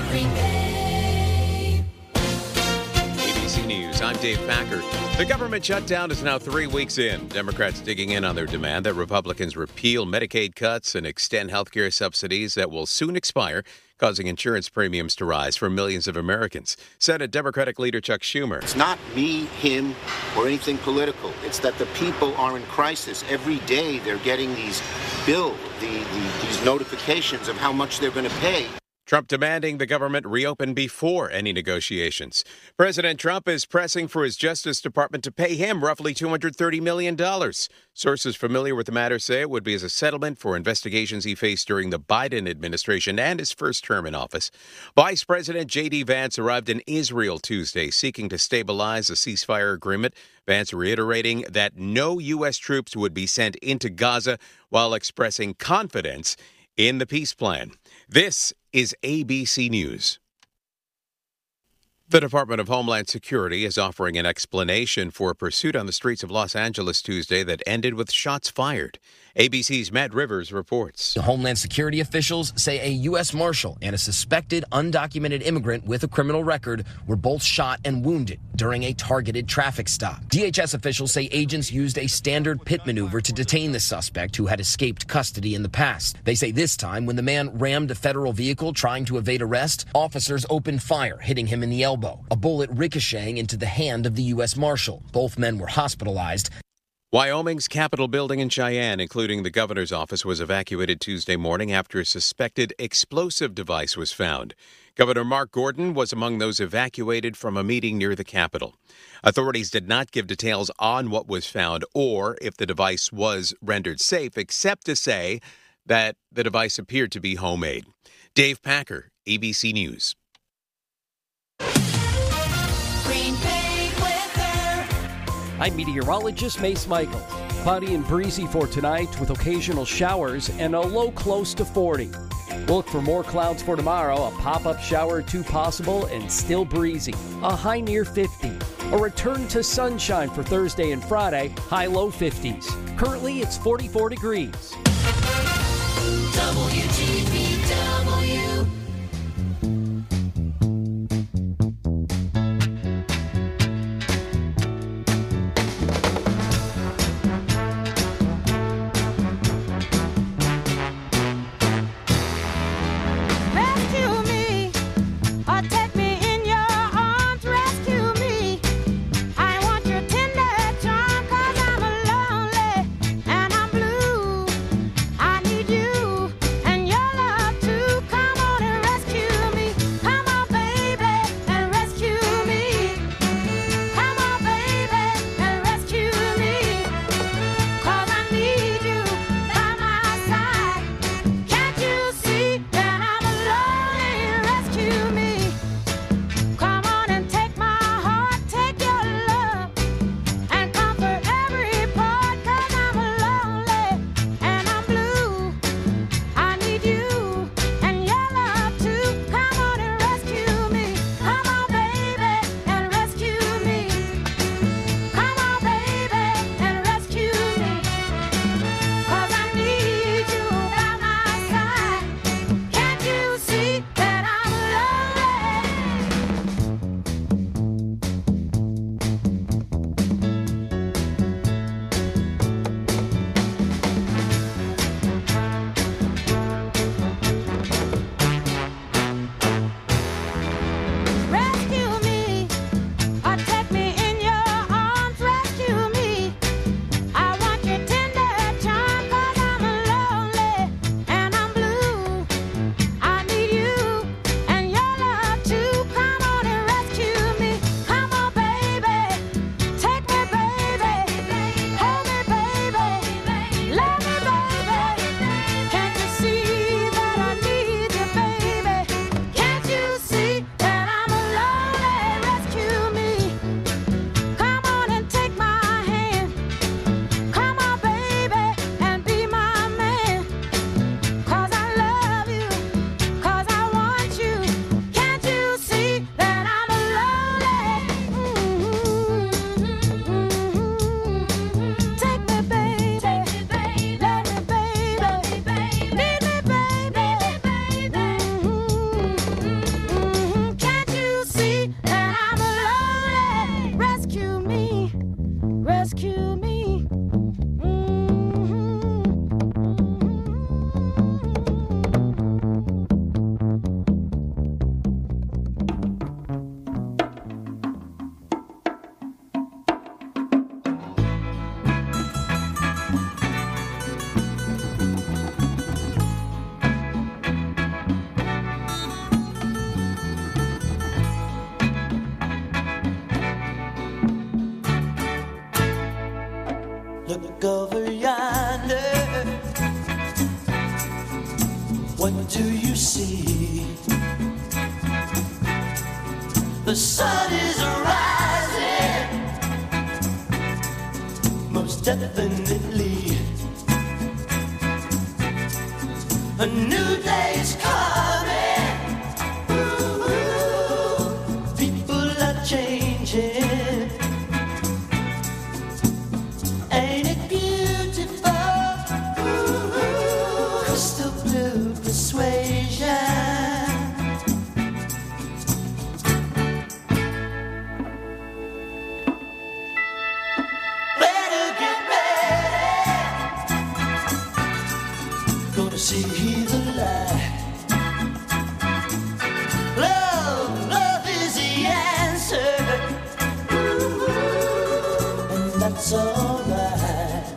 Green Bay. ABC News, I'm Dave Packer. The government shutdown is now 3 weeks in. Democrats digging in on their demand that Republicans repeal Medicaid cuts and extend health care subsidies that will soon expire, causing insurance premiums to rise for millions of Americans. Senate Democratic leader Chuck Schumer. It's not me, him, or anything political. It's that the people are in crisis. Every day they're getting these bills, these notifications of how much they're going to pay. Trump demanding the government reopen before any negotiations. President Trump is pressing for his Justice Department to pay him roughly $230 million. Sources familiar with the matter say it would be as a settlement for investigations he faced during the Biden administration and his first term in office. Vice President J.D. Vance arrived in Israel Tuesday, seeking to stabilize a ceasefire agreement. Vance reiterating that no U.S. troops would be sent into Gaza while expressing confidence in the peace plan. This is ABC News. The Department of Homeland Security is offering an explanation for a pursuit on the streets of Los Angeles Tuesday that ended with shots fired. ABC's Matt Rivers reports. Homeland Security officials say a U.S. Marshal and a suspected undocumented immigrant with a criminal record were both shot and wounded during a targeted traffic stop. DHS officials say agents used a standard pit maneuver to detain the suspect who had escaped custody in the past. They say this time, when the man rammed a federal vehicle trying to evade arrest, officers opened fire, hitting him in the elbow. A bullet ricocheting into the hand of the U.S. Marshal. Both men were hospitalized. Wyoming's Capitol building in Cheyenne, including the governor's office, was evacuated Tuesday morning after a suspected explosive device was found. Governor Mark Gordon was among those evacuated from a meeting near the Capitol. Authorities did not give details on what was found or if the device was rendered safe, except to say that the device appeared to be homemade. Dave Packer, ABC News. Green Bay weather. I'm meteorologist Mace Michaels. Cloudy and breezy for tonight with occasional showers and a low close to 40. We'll look for more clouds for tomorrow, a pop-up shower or two possible and still breezy, a high near 50. A return to sunshine for Thursday and Friday, high low 50s. Currently it's 44 degrees. WGBW. Rescue me, or take me in your arms, rescue me. I want your tender charm, 'cause I'm lonely and I'm blue. I need you and your love to The sun is rising, most definitely. A new day's coming. Ooh, people are changing. Ain't it beautiful? Ooh, crystal blue persuasion. See the light. Love is the answer. Ooh, and that's alright.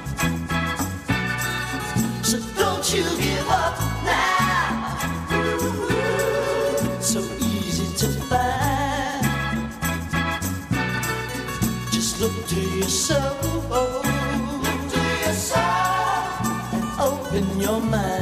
So don't you give up now. Ooh, so easy to find. Just look to your soul. Look to your soul. Open your mind.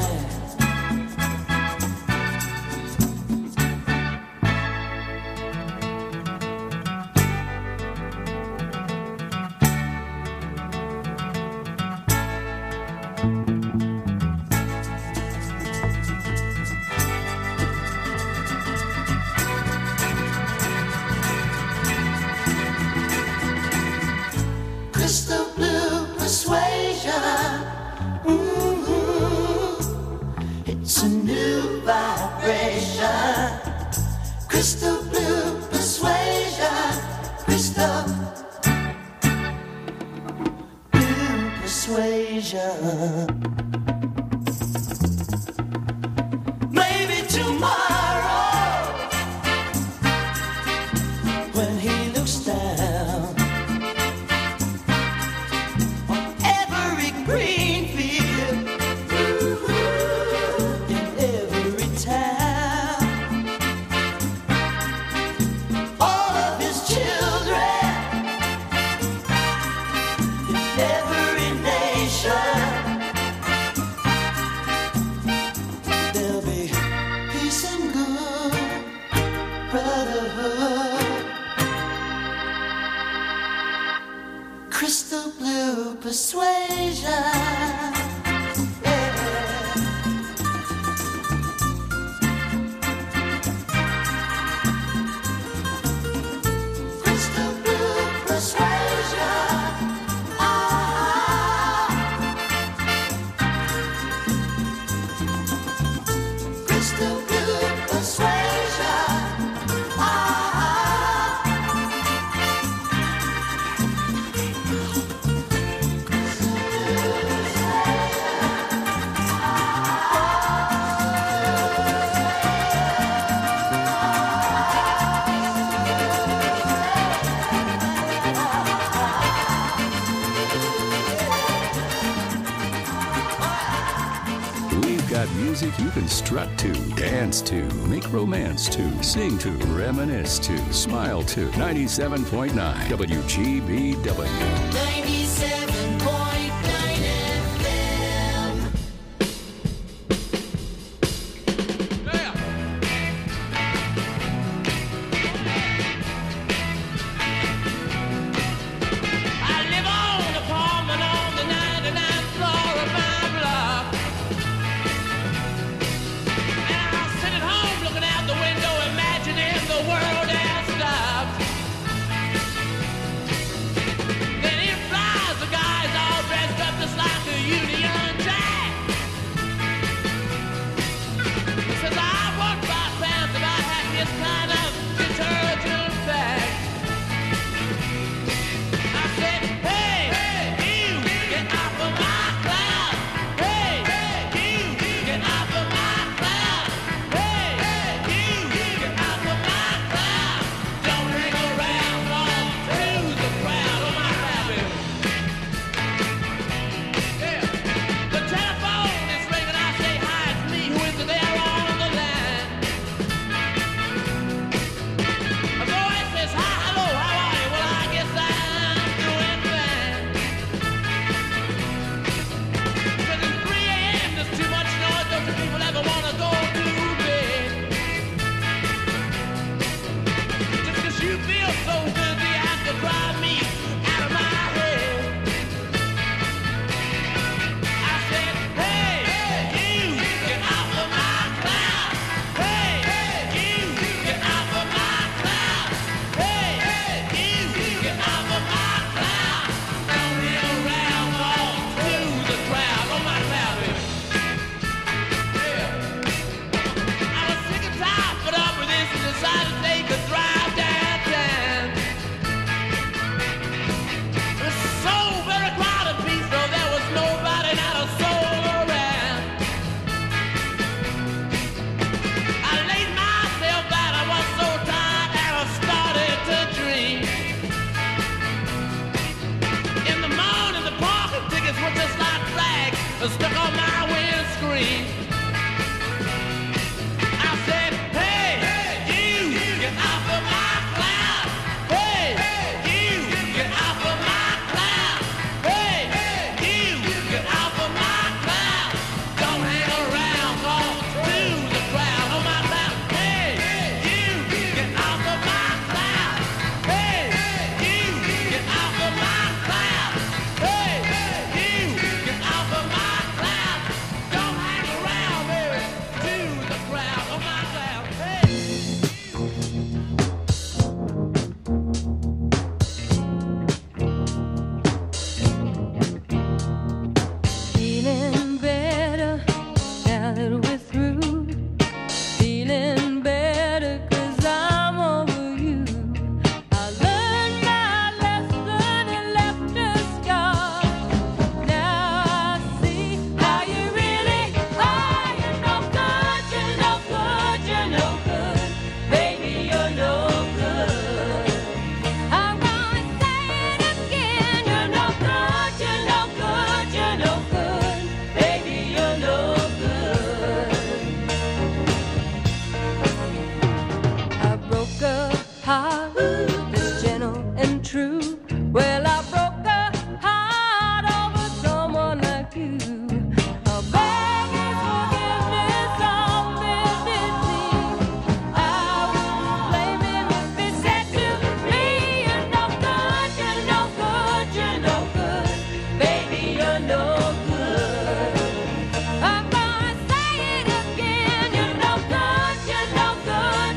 Crystal blue persuasion. It's a new vibration. Crystal blue persuasion. Crystal blue persuasion. Maybe tomorrow, when he looks down on every green field, there'll be peace and good brotherhood. Crystal blue persuasion. Crystal blue persuasion. Crystal blue persuasion. We've got music you can strut to, dance to, make romance to, sing to, reminisce to, smile to. 97.9 WGBW. 97.9 FM. I live on the apartment on the 99th floor of my block. And I'll sit at home looking out the window, imagining the world has stopped. Then in flies the guy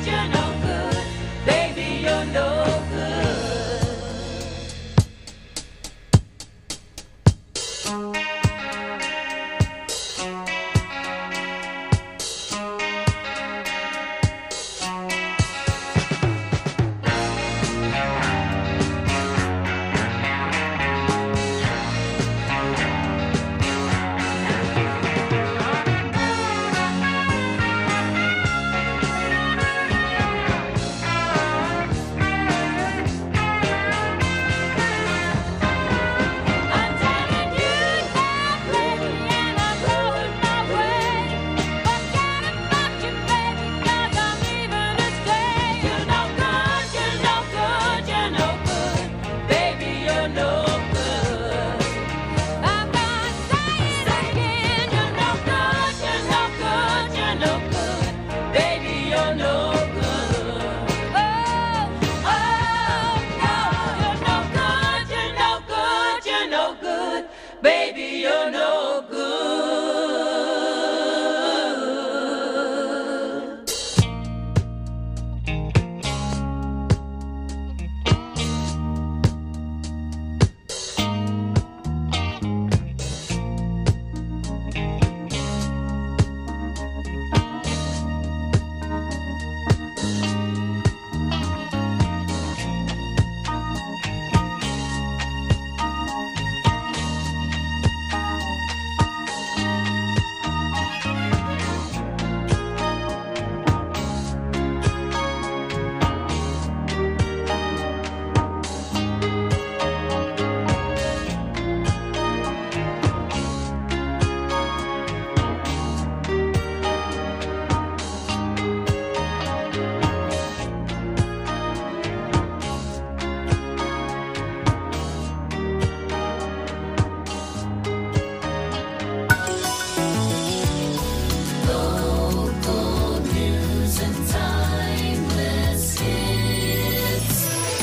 you're no good. Baby, you're no good. I'm telling you that, baby, and I'm going my way. Forget about you, baby, 'cause I'm leaving to stay. You're no good, you're no good, you're no good. Baby, you're no good. I'm gonna say it again. You're no good, you're no good, you're no good. Baby, you're no good. Oh, oh, no, you're no good, you're no good, you're no good. Baby, you're no good. Local news and timeless hits.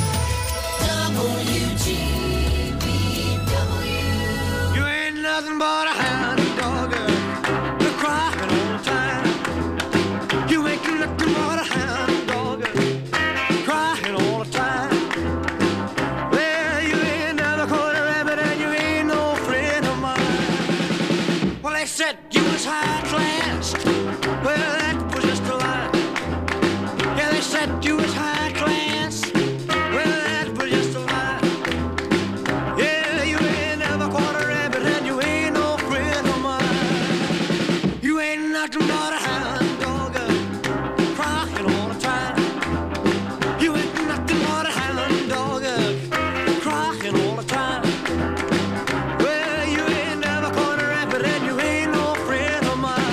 WGBW. You ain't nothing but a hound dog, you're crying all the time. You ain't nothing but a hound dog, crying all the time. Well, you ain't never caught a rabbit and you ain't no friend of mine. Well, they said you was high class. Well, that was just a lie. Yeah, they said you was high class. Well, that was just a lie. Yeah, you ain't never caught a rabbit and you ain't no friend of mine. You ain't nothing but a hound dog, crying all the time. You ain't nothing but a hound dog, crying all the time. Well, you ain't never caught a rabbit and you ain't no friend of mine.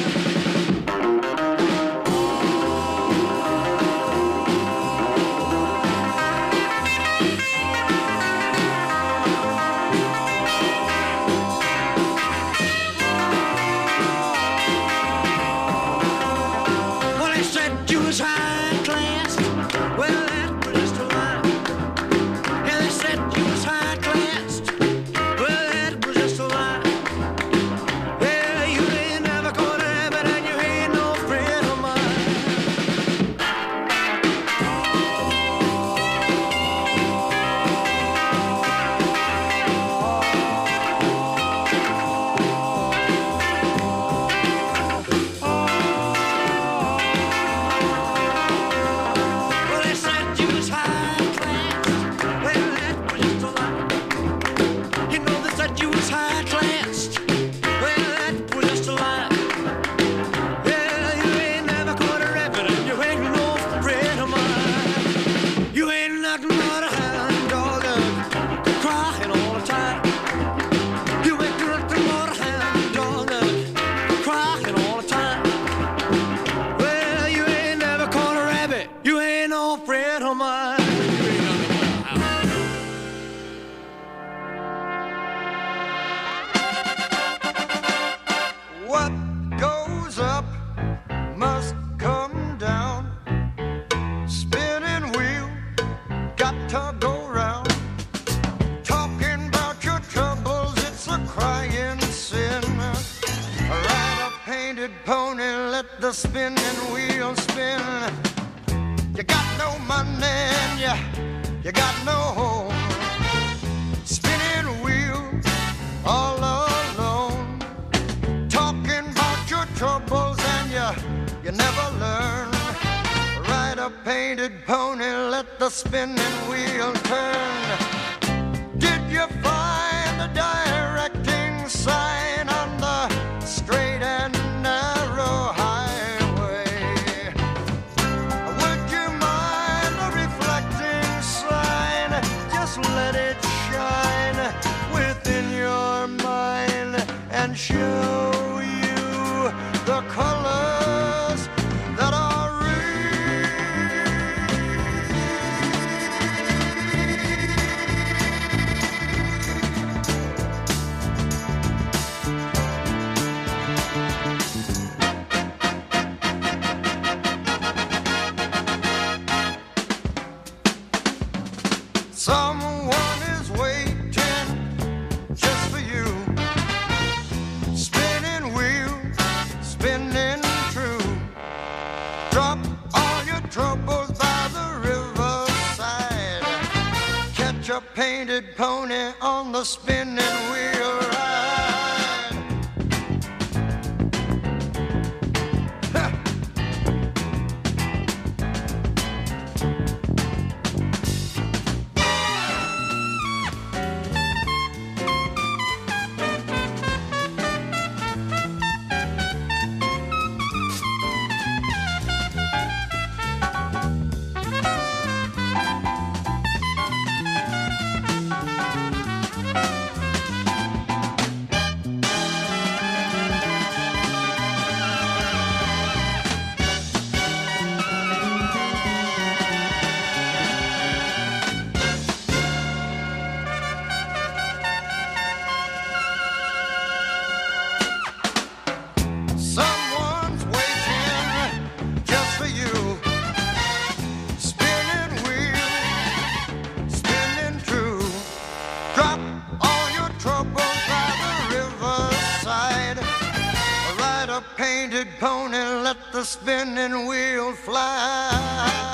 Well, they said you was high class. Well, that was just a lie. Yeah, they said you was high class. Well, that was just a lie. Yeah, you ain't never caught a rabbit and you ain't no friend of mine. Well, they said you was high class. Well, that was just a lie. You know they said you was high class. Well, that was just a lie. Yeah, you ain't never caught a rabbit and you ain't no friend of mine. You ain't nothing but a hound dog, crying all the time. You ain't nothing but a hound dog, crying all the time. Well, you ain't never caught a rabbit. You ain't no friend of mine. You ain't nothing but a hound. What goes up must come down. Spinning wheel, got to go round. Talking about your troubles, it's a crying sin. Ride a painted pony, let the spinning wheel spin. You got no money and you got no home. Spinning wheels all alone. Talking about your troubles and you never learn. Ride a painted pony, let the spinning wheel turn. Did you find the directing sign on the straight and narrow highway? Would you mind a reflecting sign? Just let it shine within your mind and show you the colors that are someone is waiting just for you. Spinning wheels, spinning true. Drop all your troubles by the riverside. Catch a painted pony on the spinning wheel ride. Ha! Someone's waiting just for you. Spinning wheels, spinning true. Drop all your troubles by the riverside. Ride a painted pony, let the spinning wheel fly.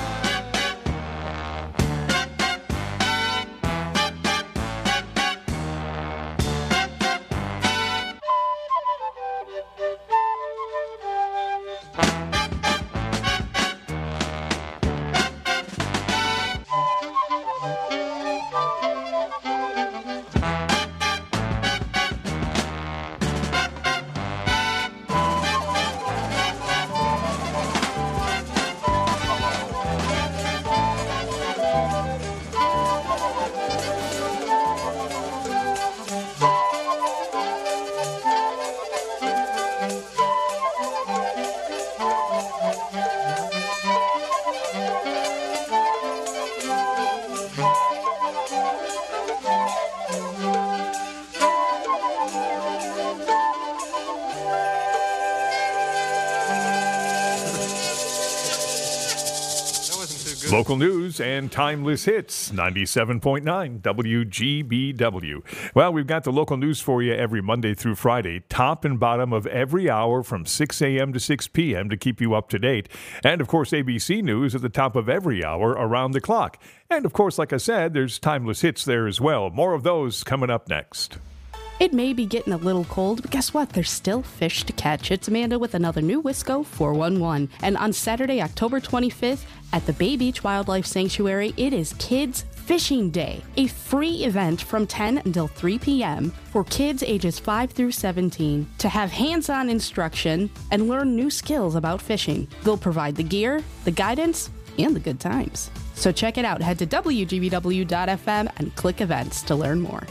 Local news and timeless hits, 97.9 WGBW. Well, we've got the local news for you every Monday through Friday, top and bottom of every hour from 6 a.m. to 6 p.m. to keep you up to date. And, of course, ABC News at the top of every hour around the clock. And, of course, like I said, there's timeless hits there as well. More of those coming up next. It may be getting a little cold, but guess what? There's still fish to catch. It's Amanda with another new Wisco 411. And on Saturday, October 25th, at the Bay Beach Wildlife Sanctuary, it is Kids Fishing Day, a free event from 10 until 3 p.m. for kids ages 5 through 17 to have hands-on instruction and learn new skills about fishing. They'll provide the gear, the guidance, and the good times. So check it out. Head to WGBW.FM and click events to learn more.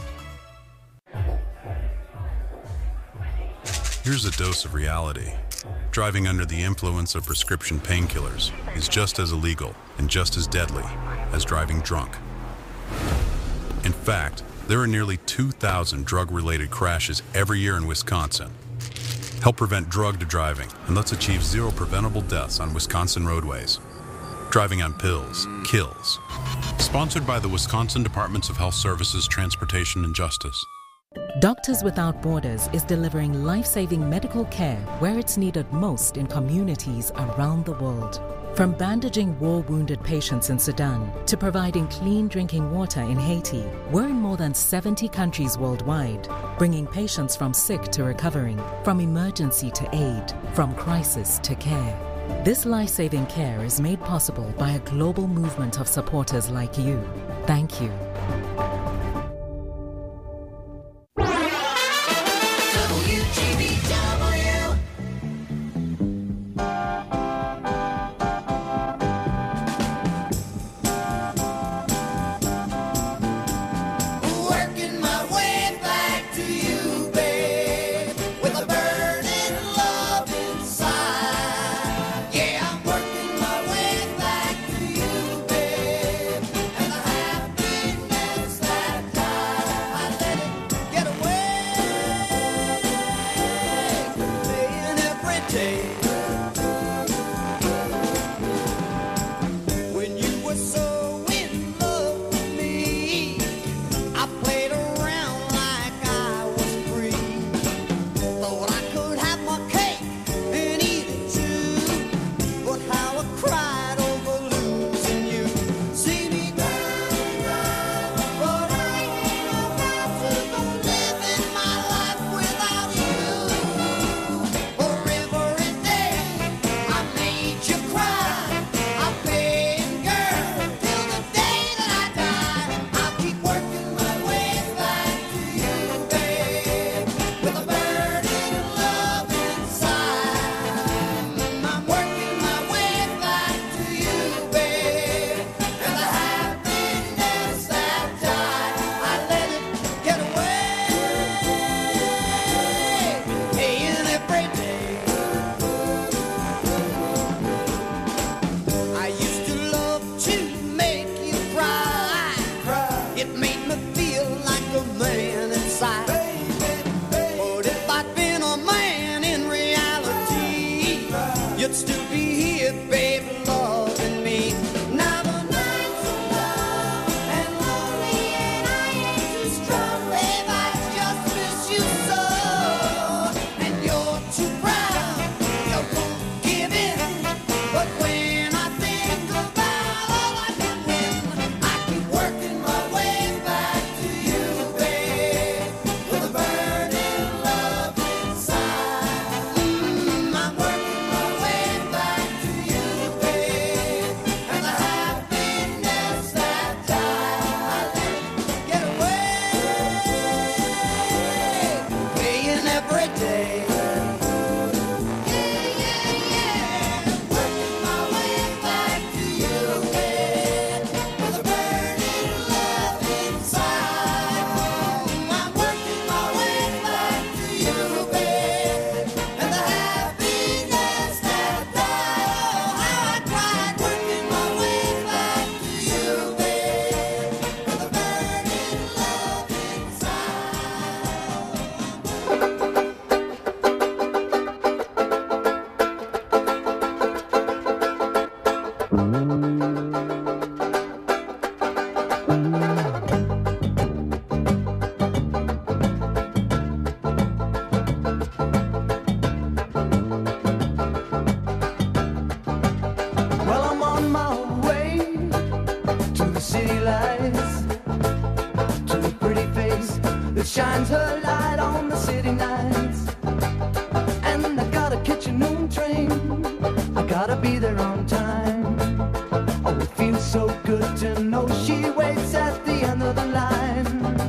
Here's a dose of reality. Driving under the influence of prescription painkillers is just as illegal and just as deadly as driving drunk. In fact, there are nearly 2,000 drug-related crashes every year in Wisconsin. Help prevent drug driving, and let's achieve zero preventable deaths on Wisconsin roadways. Driving on pills kills. Sponsored by the Wisconsin Departments of Health Services, Transportation, and Justice. Doctors Without Borders is delivering life-saving medical care where it's needed most in communities around the world. From bandaging war-wounded patients in Sudan to providing clean drinking water in Haiti, we're in more than 70 countries worldwide, bringing patients from sick to recovering, from emergency to aid, from crisis to care. This life-saving care is made possible by a global movement of supporters like you. Thank you. Working my way back to you, babe, with a burning love inside. Yeah, I'm working my way back to you, babe, and the happiness that I let it get away, playing every day. When you were so in love with me, I played around like I was free. Thought I could have my cake and eat it too. But how I cried over losing you. See me down, but I ain't about to go living my life without you. For every day I made you cry, I paid girl till the day that I die. I'll keep working my way back to you, babe, with a burning love inside. I'm working my way back to you, babe, and the happiness that died, I let it get away, paying every day. I used to love to make you cry. It made me feel like a man inside. But if I'd been a man in reality, you'd still be here, babe, loving me. Now the nights are long and lonely, and I ain't too strong, babe. I just miss you so. And you're too proud, you won't give in. But when I think about all I can win, I keep working my way back to you, babe, with a burning love inside. I'm working my way back to you, babe, and the happiness that died, I let it get away, paying every day. Working my way back to you, babe, with a burning love inside. I'm working my way back to you, babe, and the happiness that died. Oh, how I cried, working my way back to you, babe, with a burning love Well, I'm on my way to the city lights, to the pretty face that shines her light on the city nights. And I gotta catch a noon train, I gotta be there on time. Oh, it feels so good to know she waits at the end of the line.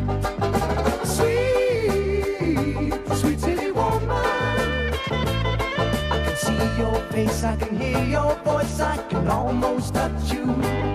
Sweet, sweet city woman, I can see your face, I can hear your voice, I can almost touch you.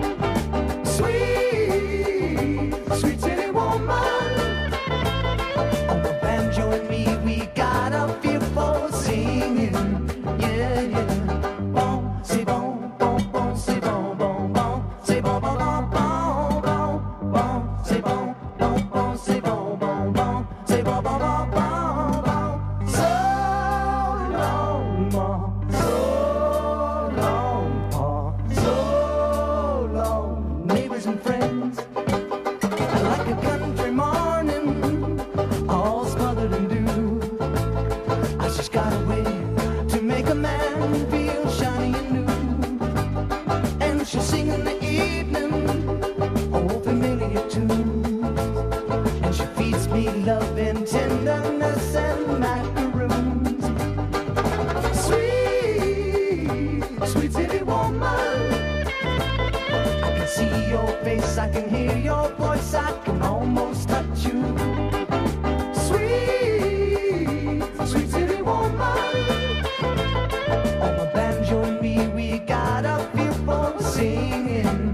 Sweet, sweet city woman, on the banjo and me, we got a feel for singing. Yeah, yeah. Bon, c'est bon, bon, bon, c'est bon, bon, bon, c'est bon, bon, bon, bon, bon, bon, c'est bon, bon, bon, c'est bon, bon, bon, c'est bon, bon, bon, bon, bon. So long, ma, so long, pa, so long. she'll sing in the evening, oh, familiar tunes. And she feeds me love and tenderness and macaroons. Sweet, sweet city woman, I can see your face, I can hear your voice, I can almost touch you. Sweet, sweet city woman, on my banjo and me, we got a feel for singing.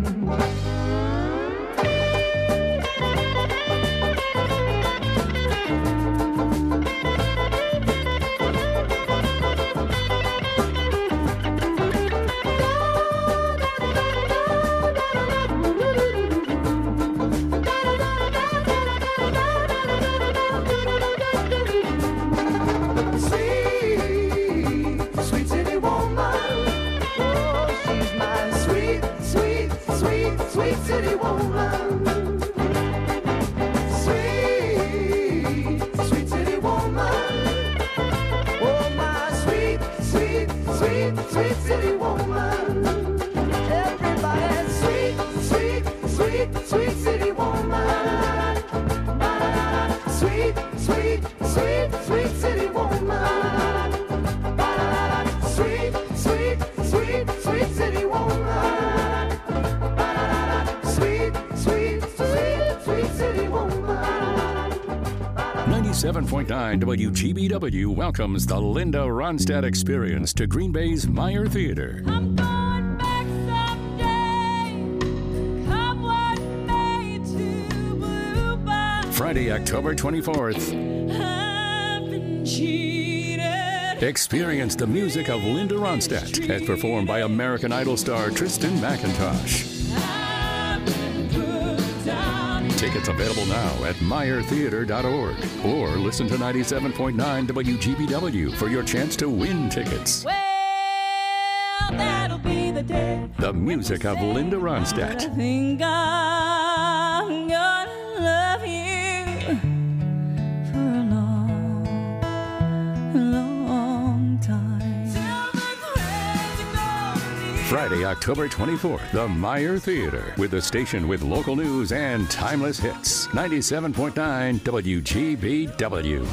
Sweet city woman, oh, she's my sweet, sweet, sweet, sweet city woman. Sweet, sweet city woman, oh, my sweet, sweet, sweet, sweet city woman. Everybody, sweet, sweet, sweet, sweet city woman. Sweet, sweet, sweet, sweet city woman. Sweet, sweet, sweet, sweet city woman. Sweet, sweet, sweet, sweet city woman. 97.9 WGBW welcomes the Linda Ronstadt Experience to Green Bay's Meyer Theater. I'm going back someday. Come what may to Blue Bond. Friday, October 24th. I've been cheated. Experience the music of Linda Ronstadt as performed by American Idol star Tristan McIntosh. I've been put down. Tickets available now at meyertheater.org or listen to 97.9 WGBW for your chance to win tickets. Well, that'll be the day. The music of Linda I Ronstadt. think I'm gonna love you for a long, long time. Till the crazy goes. Friday, October 24th, the Meyer Theater, with a station with local news and timeless hits. 97.9 WGBW.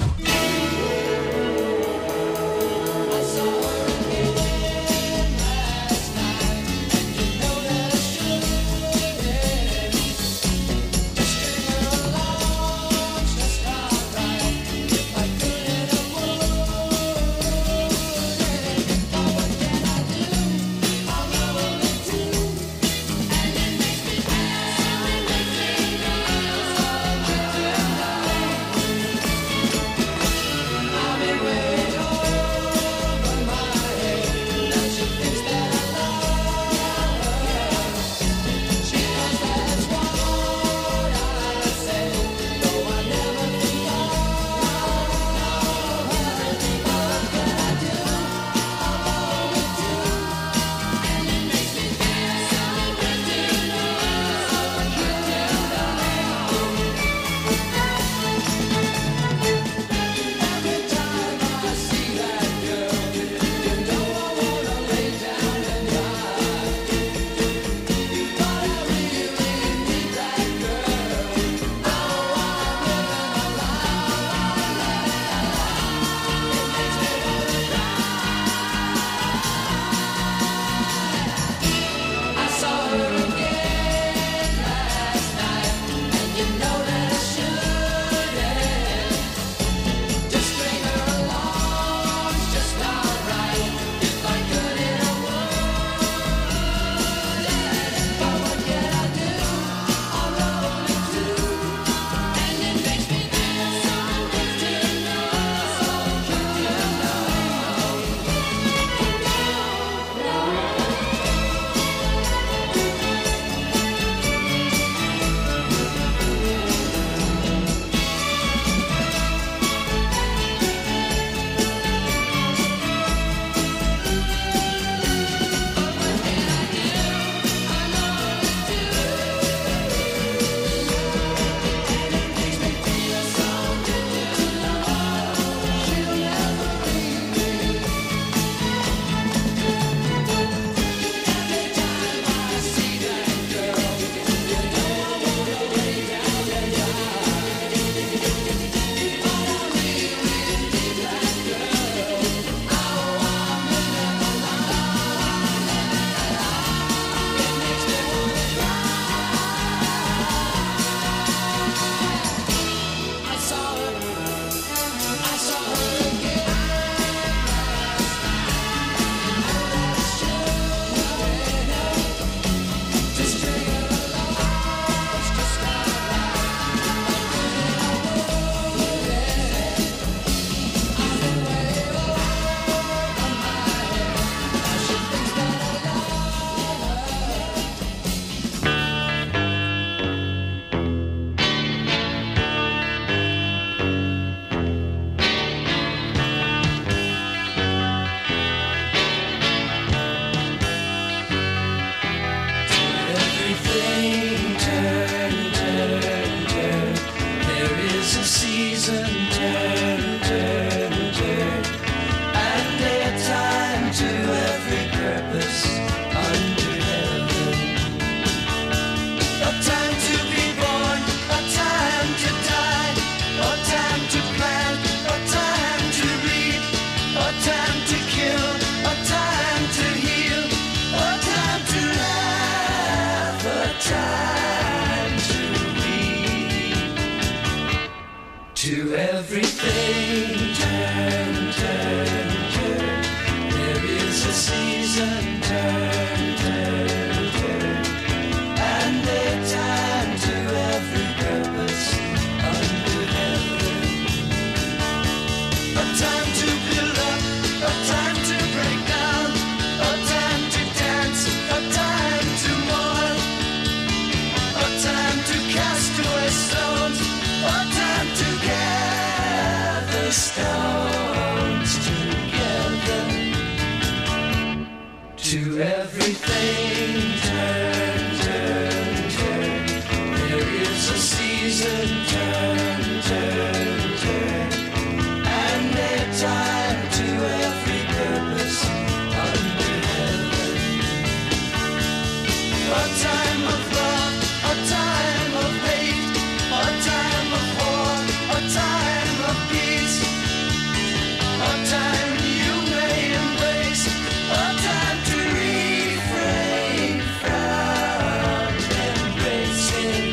A time of love, a time of hate, a time of war, a time of peace, a time you may embrace, a time to refrain from embracing.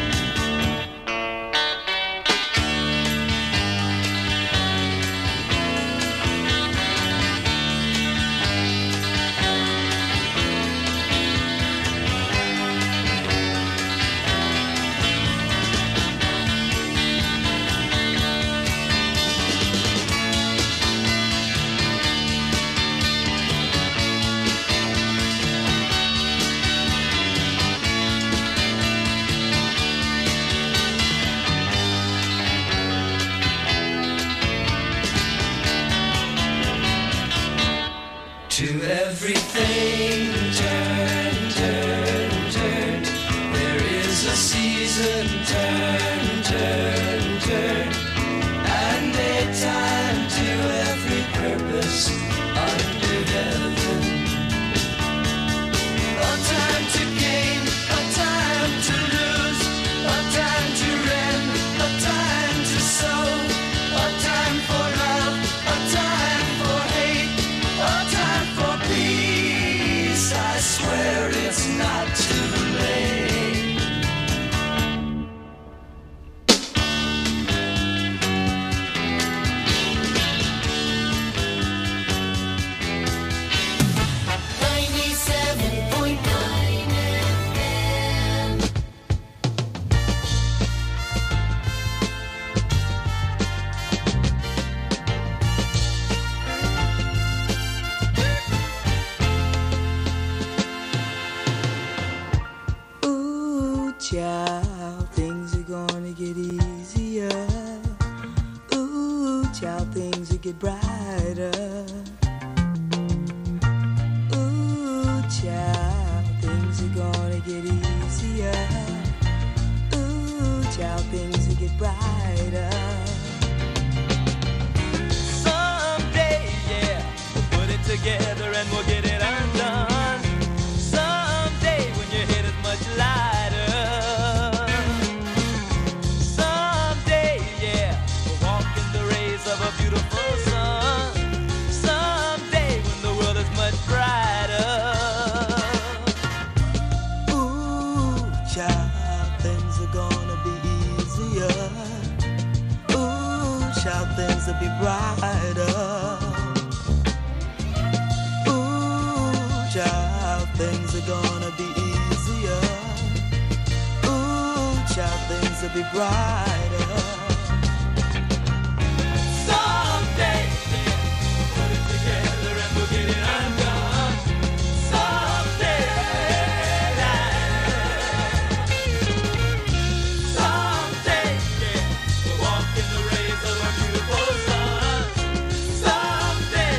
To everything turn, turn, turn. There is a season, turn, turn, turn. And a time to every purpose under heaven. A time to gain, a time to lose, a time to rend, a time to sow, a time for love, a time for hate, a time for peace. I swear it's not too late. Ooh, child, things are gonna get easier. Ooh, child, things will get brighter. Ooh, child, things are gonna get easier. Ooh, child, things will get brighter. Someday, yeah, we'll put it together and we'll get it undone. Someday when your head is much lighter. Someday, yeah, we'll walk in the rays of a beautiful sun. Someday when the world is much brighter. Ooh, child, things are gonna be easier. Ooh, child, things will be brighter. Ooh, child, things are gonna be easier. Ooh, child, things will be brighter. Someday, put it together and we'll get it undone. Someday, someday, yeah, we'll walk in the rays of a beautiful sun. Someday,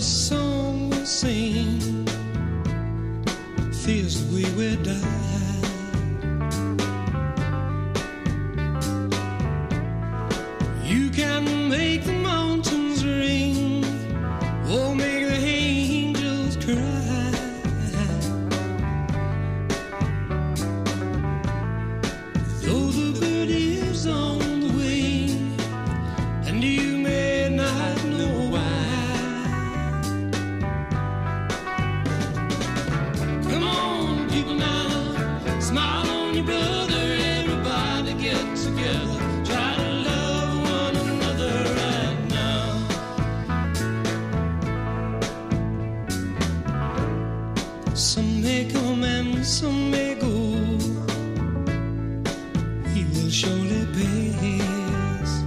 song we sing feels the way we die. You can make the mountains ring, or make the angels cry. Though the bird is on the wing, and you may not know why. Come on, people now, smile on your brother. Everybody get together, try to love one another right now. Some may come and some may go, we will surely pass.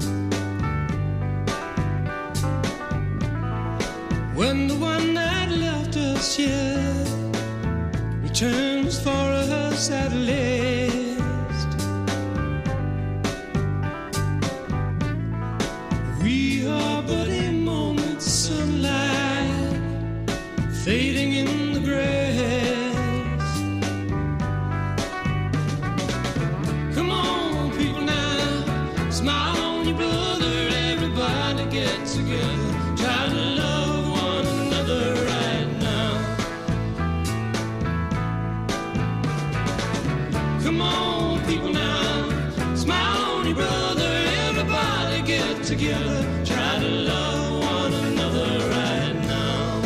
When the one that left us here returns for us at last, we are but a moment's sunlight fading in the grass. Come on, people now, smile on your brother. Everybody get together, try to love one another right now. Come on, people now, smile on your brother. Everybody get together, try to love one another right now.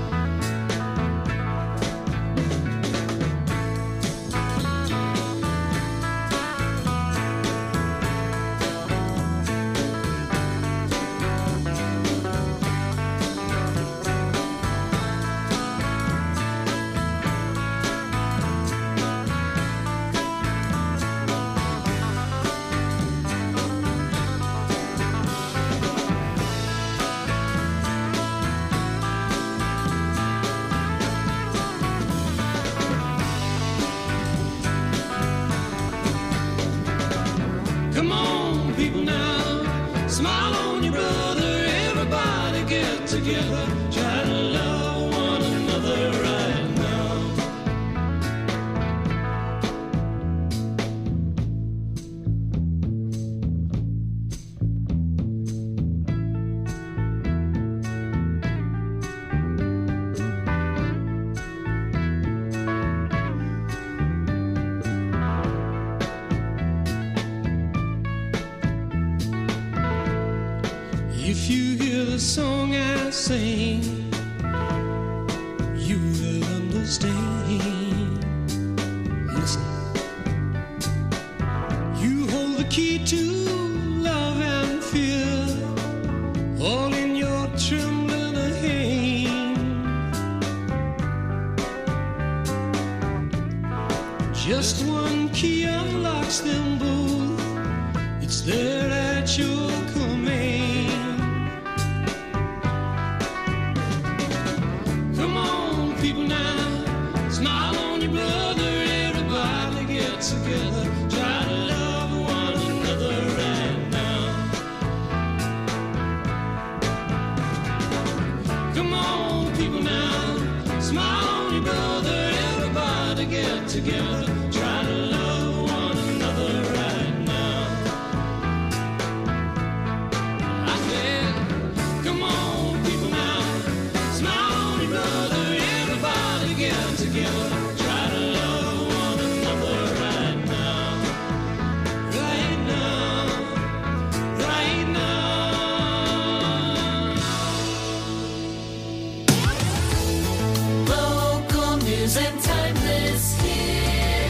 Come on, people now, smile on your brother. Everybody get together, try to love one another right now. If you hear the song I sing, you will understand. Listen, you hold the key to love and fear, all in your trembling hand. Just one key unlocks them both. It's there at your command. Come on, people now, smile on your brother. Everybody get together, try to love one another right now. Come on, people now, smile on your brother. Everybody get together, try to love one another right now. I said, come on, people now, smile on your brother. Everybody get together, try to love one another right now. Right now, right now. Local news and timeless hits.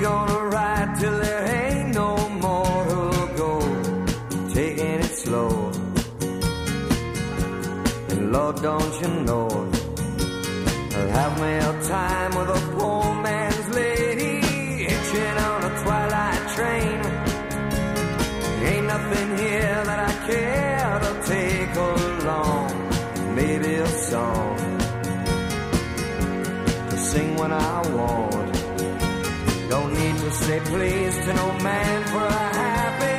gonna ride till there ain't no more to go, taking it slow. And Lord, don't you know, I'll have me a time with a poor man's lady, hitching on a twilight train. Ain't nothing here that I care to take along. Maybe a song to sing when I want. Don't need to say please to no man for a happy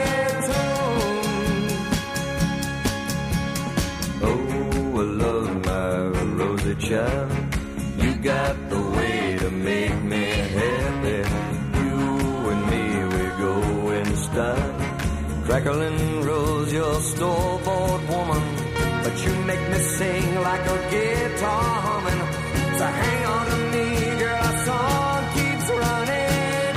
tune. Oh, I love my rosy child. You got the way to make me happy. You and me, we go in style. Crackling rose, your store-bought woman, but you make me sing like a guitar humming. So hang on to me, girl, our song keeps running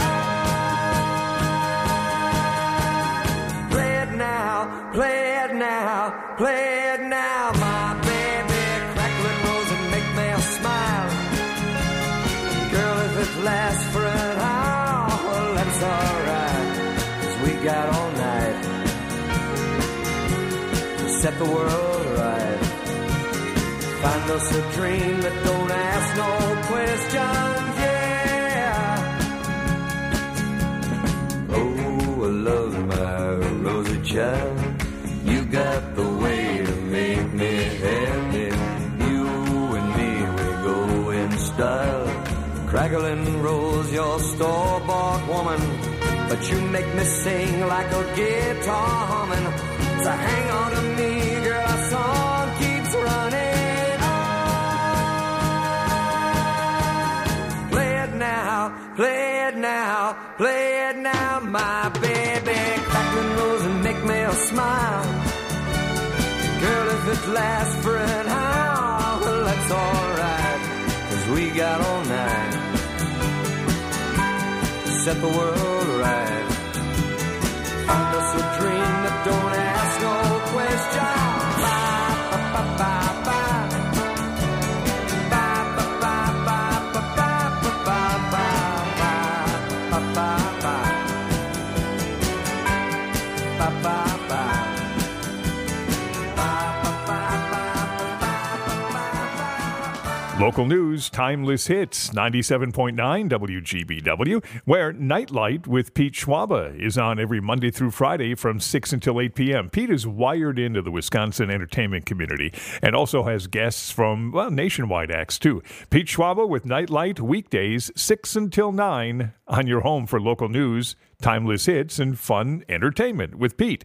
on. Play it now, play it now, play it now, my baby. Crackling rose and make me smile. Girl, if it lasts for an hour, well, that's alright, 'cause we got all night to set the world right. Find us a dream that don't ask no questions, yeah. Oh, I love my rosy child. You got the way to make me happy. You and me, we go in style. Crackling rose, your store-bought woman, but you make me sing like a guitar humming. So hang on to me, girl, our song keeps running on. Play it now, play it now, play it now, my baby. Crackling rose and make me smile. Girl, if it lasts for an hour, well, that's alright, 'cause we got all night to set the world right. Find us a dream that don't ask no questions. Bye, bye, bye, bye, bye. Bye, bye, bye, bye, bye, bye, bye, bye, bye, bye, bye. Bye, bye, bye. Local news, timeless hits, 97.9 WGBW, where Nightlight with Pete Schwaba is on every Monday through Friday from 6 until 8 p.m. Pete is wired into the Wisconsin entertainment community and also has guests from, well, nationwide acts, too. Pete Schwaba with Nightlight, weekdays, 6 until 9 on your home for local news, timeless hits, and fun entertainment with Pete.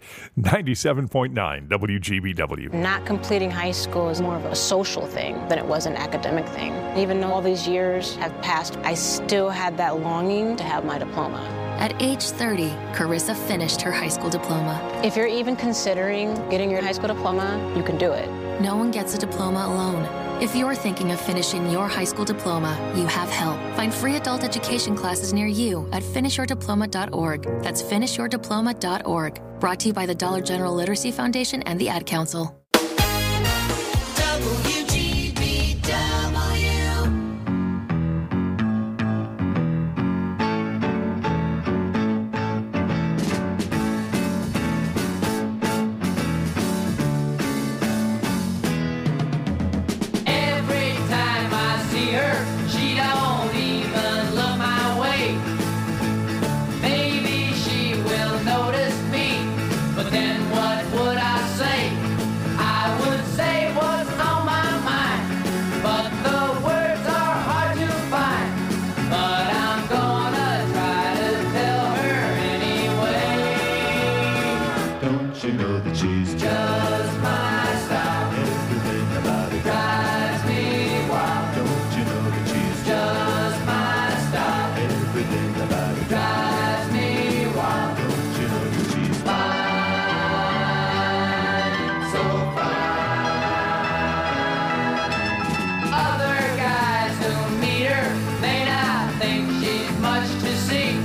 97.9 WGBW. Not completing high school is more of a social thing than it was an academic thing. Even though all these years have passed, I still had that longing to have my diploma. At age 30, Carissa finished her high school diploma. If you're even considering getting your high school diploma, you can do it. No one gets a diploma alone. If you're thinking of finishing your high school diploma, you have help. Find free adult education classes near you at finishyourdiploma.org. That's finishyourdiploma.org. Brought to you by the Dollar General Literacy Foundation and the Ad Council.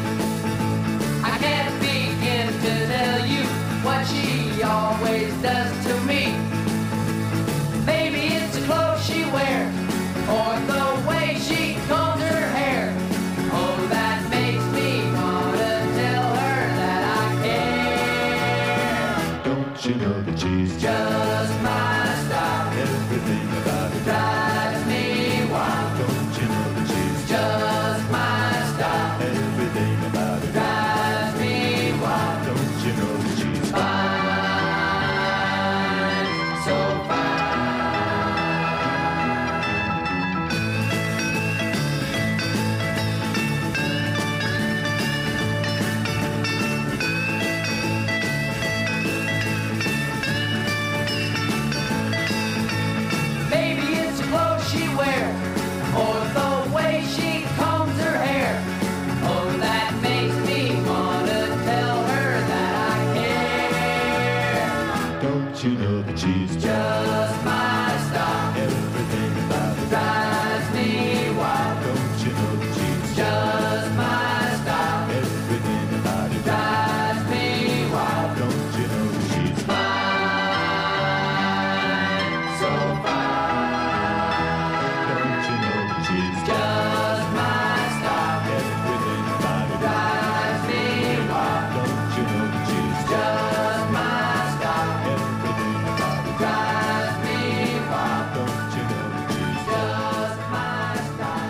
Always does you know that she's just my style? Everything about her drives me wild. Don't you know that she's just my style? Everything about her drives me wild. Don't you know that she's fine, so fine. Maybe it's the clothes she wears, or the way she combs her hair. Oh, that makes me wanna tell her that I care. Don't you know that she's Just my style. everything about her Drives me wild. Don't you know that she's Just my style. everything about her Drives me wild. Don't you know that she's Fine, so fine. Don't you know that she's Just my style. everything about her Drives me wild. Don't you know that she's Just my style. everything about her Drives me wild. Don't you know that she's Just my style.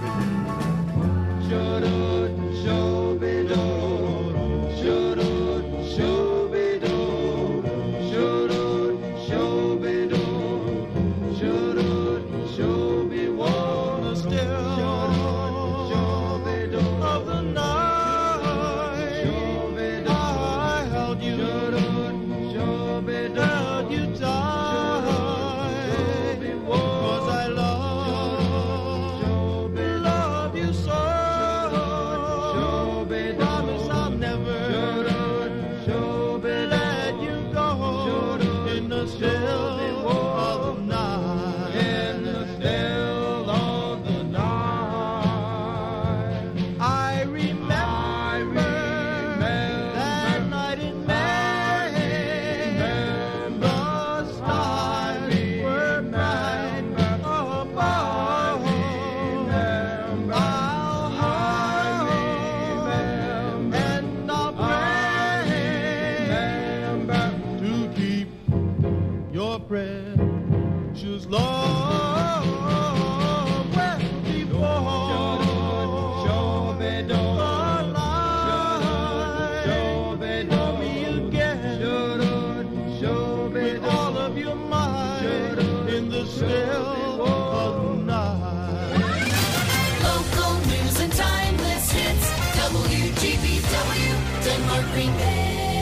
I remember that night in May. The stars were bright above. I'll hope and I'll pray to keep your precious love well before the light for me again with all of your might in the still of the night. Local news and timeless hits. WGBW, Denmark, Green Bay.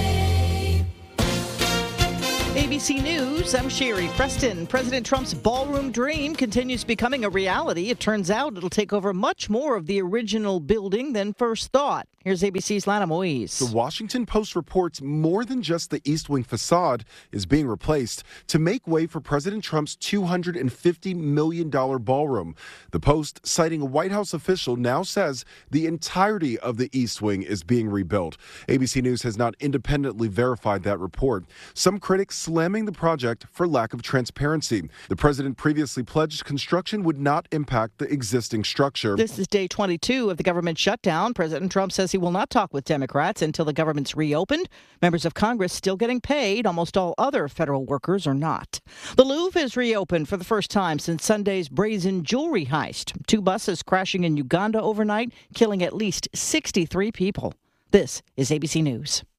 ABC News, I'm Sherry Preston. President Trump's ballroom dream continues becoming a reality. It turns out it'll take over much more of the original building than first thought. Here's ABC's Lana Moise. The Washington Post reports more than just the East Wing facade is being replaced to make way for President Trump's $250 million ballroom. The Post, citing a White House official, now says the entirety of the East Wing is being rebuilt. ABC News has not independently verified that report. Some critics slamming the project for lack of transparency. The president previously pledged construction would not impact the existing structure. This is day 22 of the government shutdown. President Trump says he will not talk with Democrats until the government's reopened. Members of Congress still getting paid. Almost all other federal workers are not. The Louvre is reopened for the first time since Sunday's brazen jewelry heist. 2 buses crashing in Uganda overnight, killing at least 63 people. This is ABC News.